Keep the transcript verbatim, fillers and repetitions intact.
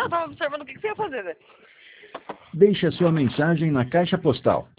tava observando o que, que você ia fazer, Zé. Deixe a sua mensagem na caixa postal